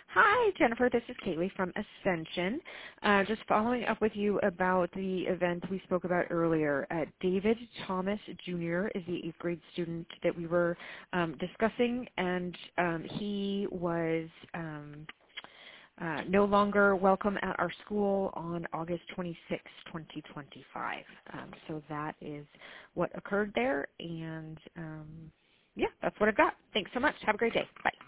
Hi, Jennifer. This is Kaylee from Ascension. Just following up with you about the event we spoke about earlier. David Thomas Jr. is the 8th grade student that we were discussing, and he was no longer welcome at our school on August 26, 2025. So that is what occurred there, and yeah, that's what I've got. Thanks so much. Have a great day. Bye.